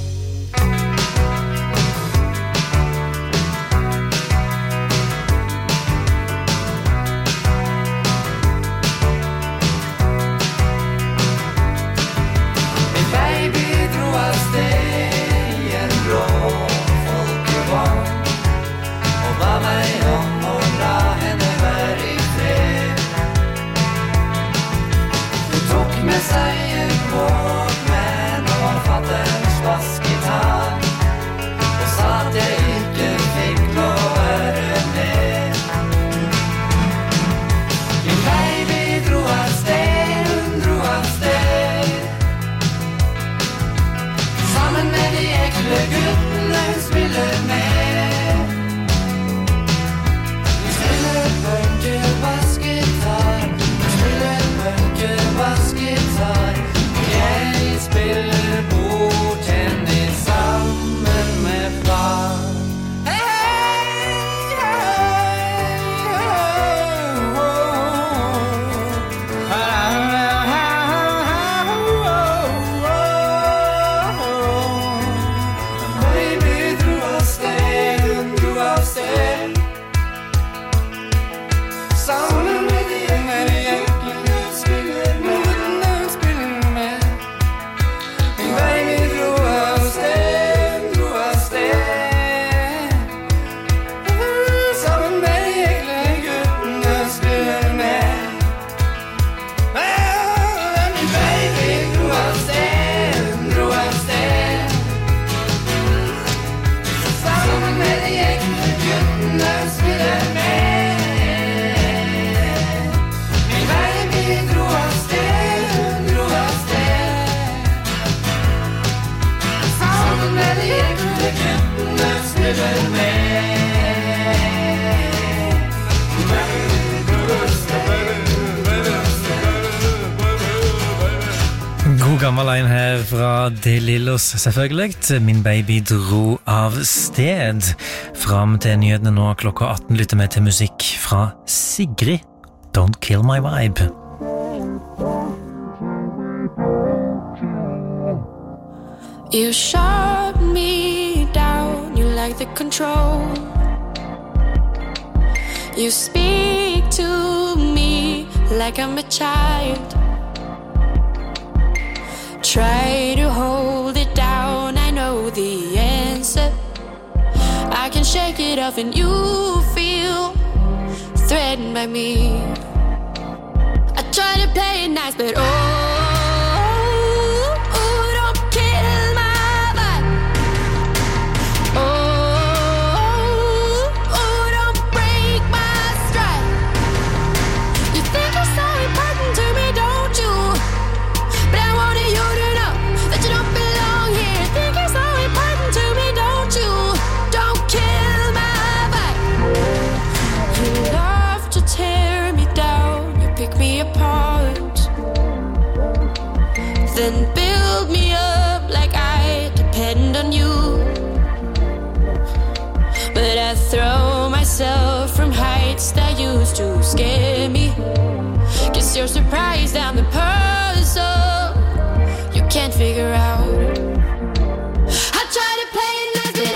Min baby dro av sted i en blå folkevogn og ba meg om å la henne være i fred. Hun tok med seg en Walkman og fatterns bassgitar og sa at jeg ikke fikk lov å være med. Min baby dro av sted, hun dro av sted sammen med de ekle guttene hun spiller med. Hun spiller punker-bassgitar, hun spiller punker-bassgitar, og jeg spiller bordtennis sammen med far. Baby dro av sted, hun dro av sted sammen med de ekle guttene hun spiller med. Min baby dro av sted, hun dro av sted sammen med de ekle guttene hun spiller med. Min baby dro av sted, hun dro av sted sammen med de ekle guttene hun spiller med. Min baby dro av sted, hun dro av sted sammen med de ekle guttene hun spiller med. God gammel en her fra De Lillos, selvfølgelig. Min baby dro av sted. Fram til nyhetene nå klokka 18 lytter vi til musikk fra Sigrid. Don't kill my vibe. You shut me down, you like the control. You speak to me like I'm a child. Try to hold it down, I know the answer. I can shake it off and you feel threatened by me. I try to play it nice, but don't kill my vibe. Don't break my stride. You think you're so important to me, don't you? But I wanted you to know that you don't belong here. Think you're so important to me, don't you? Don't kill my vibe. You love to tear me down, you pick me apart, then build me up like I depend on you. But I throw myself from heights that used to scare me. Guess you're surprised I'm the puzzle you can't figure out. I try to play it nice, but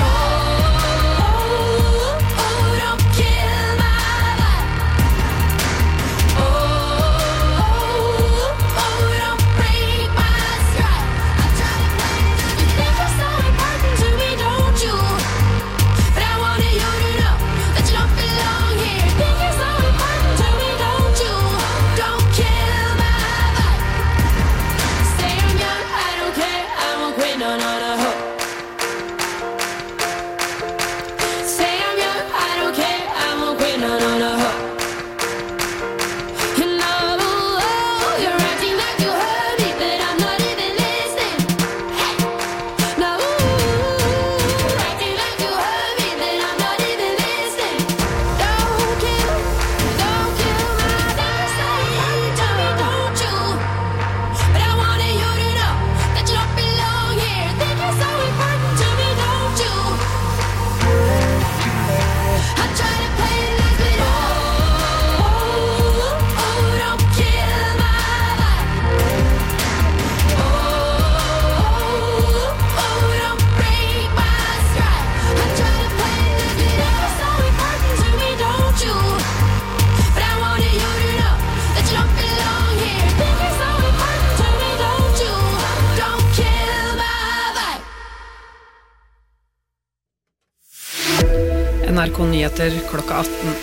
don't kill my vibe. Don't break my stride. I try to play it nice. You think you're so important to me, don't you? But I wanted you to know that you don't belong here. Think you're so important to me, don't you? Don't kill my vibe. Say I'm young, I don't care. NRK Nyheter klokka 18.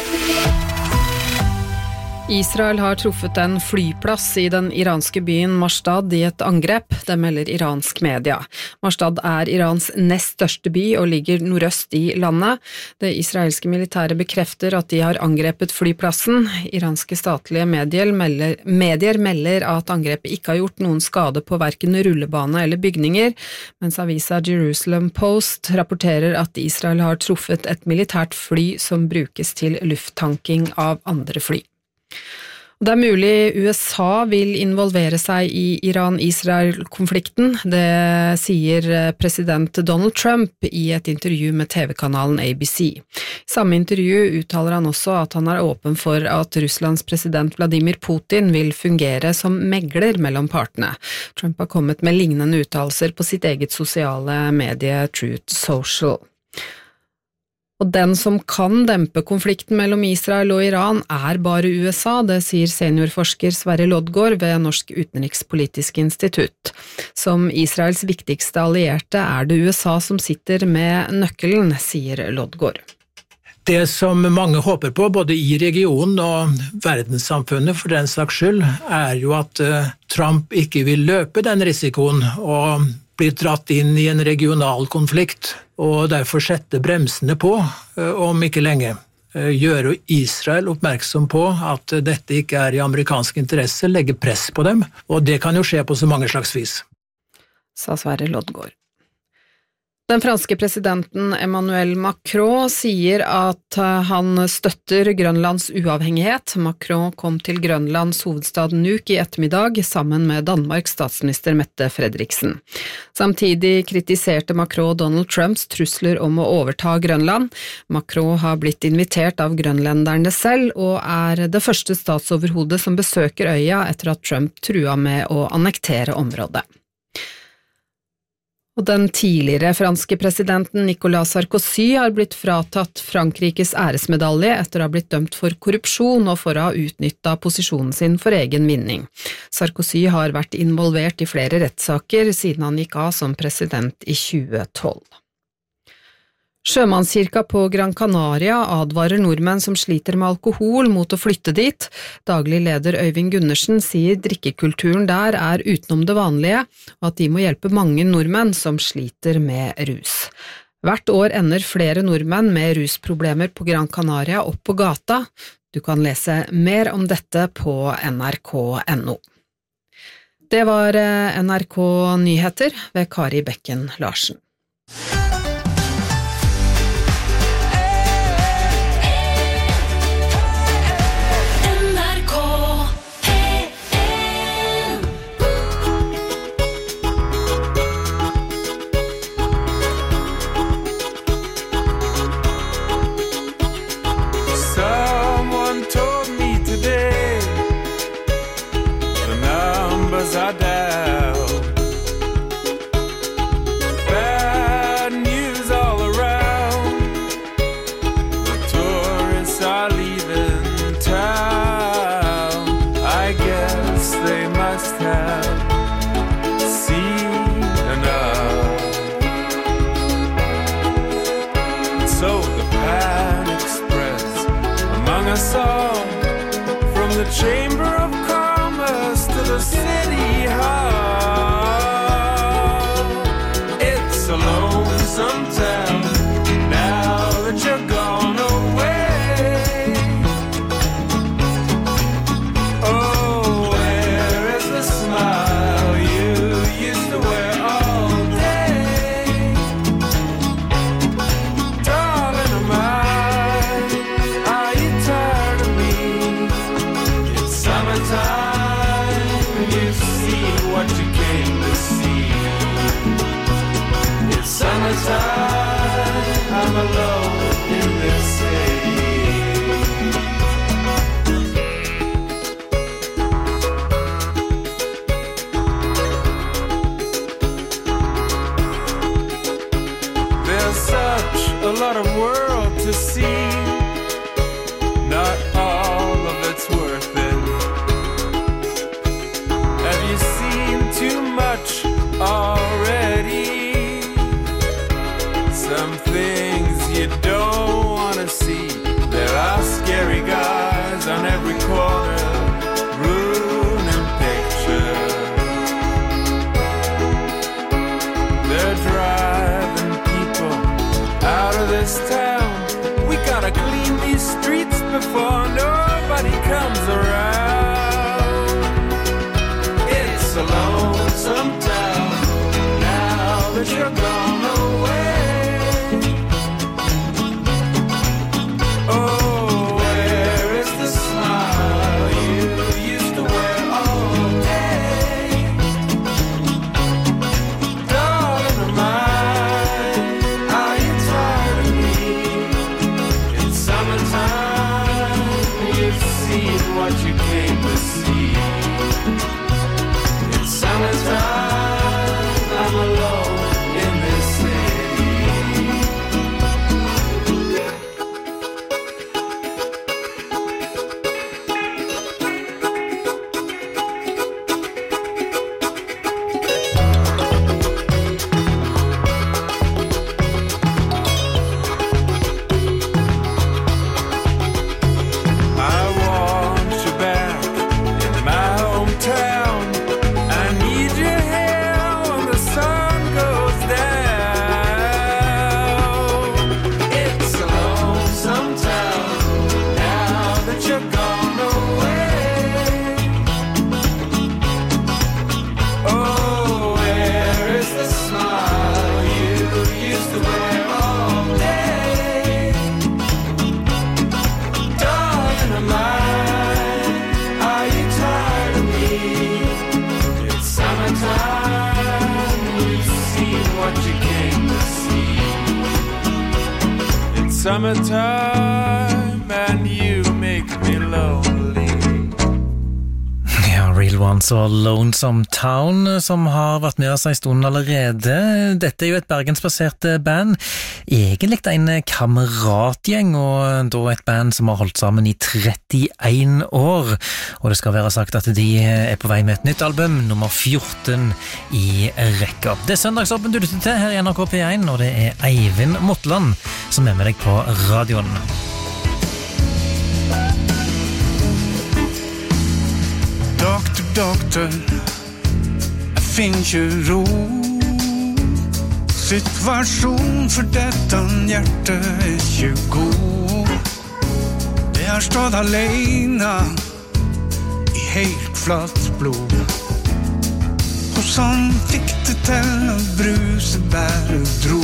Israel har truffet en flyplass i den iranske byen Mashtad i et angrep, det melder iransk media. Mashtad er Irans nest største by og ligger nordøst i landet. Det israelske militæret bekrefter at de har angrepet flyplassen. Iranske statlige medier melder at angrepet ikke har gjort noen skade på hverken rullebane eller bygninger, mens avisa Jerusalem Post rapporterer at Israel har truffet et militært fly som brukes til lufttanking av andre fly. Det er mulig USA vil involvere seg i Iran-Israel-konflikten, det sier president Donald Trump i et intervju med TV-kanalen ABC. I samme intervju uttaler han også at han er åpen for at Russlands president Vladimir Putin vil fungere som megler mellom partene. Trump har kommet med lignende uttalelser på sitt eget sosiale medie Truth Social. Og den som kan dempe konflikten mellom Israel og Iran er bare USA, det sier seniorforsker Sverre Loddgaard ved Norsk Utenrikspolitisk Institutt. Som Israels viktigste allierte er det USA som sitter med nøkkelen, sier Loddgaard. Det som mange håper på, både i regionen og verdenssamfunnet for den slags skyld, er jo at Trump ikke vil løpe den risikoen og bli dratt inn i en regional konflikt, og derfor sette bremsene på om ikke lenge. Gjøre Israel oppmerksom på at dette ikke er i amerikansk interesse, legge press på dem, og det kan jo skje på så mange slags vis. Sa Sverre Loddgaard. Den franske presidenten Emmanuel Macron sier at han støtter Grønlands uavhengighet. Macron kom til Grønlands hovedstad Nuuk i ettermiddag sammen med Danmarks statsminister Mette Frederiksen. Samtidig kritiserte Macron Donald Trumps trusler om å overta Grønland. Macron har blitt invitert av grønlenderne selv og er det første statsoverhodet som besøker øya etter at Trump trua med å annektere området. Og den tidligere franske presidenten Nicolas Sarkozy har blitt fratatt Frankrikes æresmedalje etter å ha blitt dømt for korrupsjon og for å ha utnyttet posisjonen sin for egen vinning. Sarkozy har vært involvert i flere rettssaker siden han gikk av som president i 2012. Sjømannskirka på Gran Canaria advarer nordmenn som sliter med alkohol mot å flytte dit. Daglig leder Øyvind Gundersen sier drikkekulturen der er utenom det vanlige, og at de må hjelpe mange nordmenn som sliter med rus. Hvert år ender flere nordmenn med rusproblemer på Gran Canaria opp på gata. Du kan lese mer om dette på nrk.no. Det var NRK Nyheter ved Kari Bekken Larsen. Are down. Bad news all around. The tourists are leaving town. I guess they must have seen enough. So the panic spreads among us all, from the Chamber of Commerce to the City Hall. It's a lonesome town now that you're gone away. Oh, where is the smile you used to wear all day? Darling of mine, are you tired of me? It's summertime, you see what you came to see. It's summertime, I'm alone in this city. There's such a lot of world to see. Not all of it's worth it. Have you seen too much already? Some things you don't You've seen what you came to see. It's summertime and you make me lonely. Ja, Real Ones og Lonesome Town som har vært med oss en stund allerede. Dette jo et bergensbasert band, egentlig en kameratgjeng, og da et band som har holdt sammen i 31 år. Og det skal være sagt at de på vei med et nytt album, nummer 14 i rekka. Det søndagsåpen du lytter til her i NRK P1, og det Eivind Motland som med deg på radioen. Doktor, doktor, jeg finner ikke ro. Situasjon for dette hjertet ikke god. Det har stått alene i helt flatt blod. Og sånn fikk det til å bruse bare dro.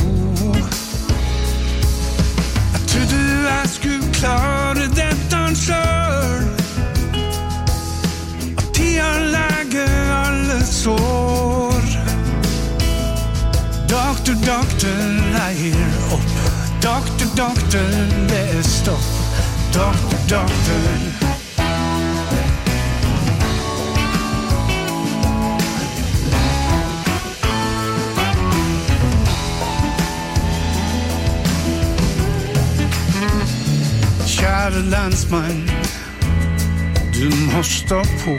Jeg trodde jeg skulle klare dette selv. Tida läger alle sår. Doktor, doktor, jeg gir opp. Doktor, doktor, det stopp. Doktor, doktor. Kjære landsmann, du må stå på.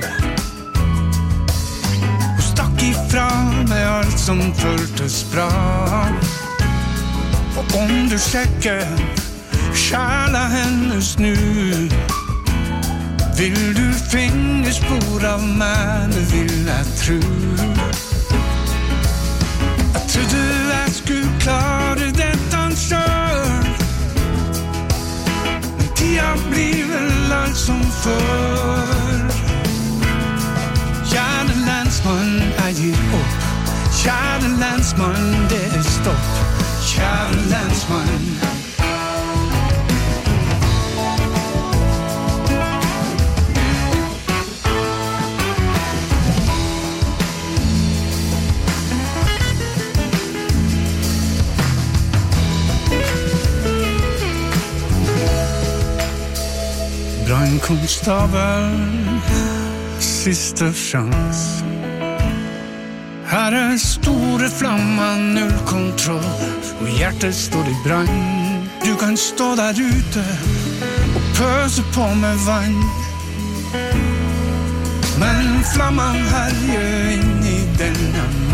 Hun stakk ifra med alt som føltes bra. Og om du sjekker sjæla hennes nu, vil du finne spor av meg, det vil jeg tro. Jeg trodde jeg skulle klare dette selv. Tida blir vel alt som før. Kjære landsmann, jeg gir opp. Kjære landsmann, det stopp. Kjære landsmann. Brannkonstabel, siste sjans. Her store flammer, null kontroll, og hjertet står i brann. Du kan stå der ute og pøse på med vann. Men flammer herjer inn i denne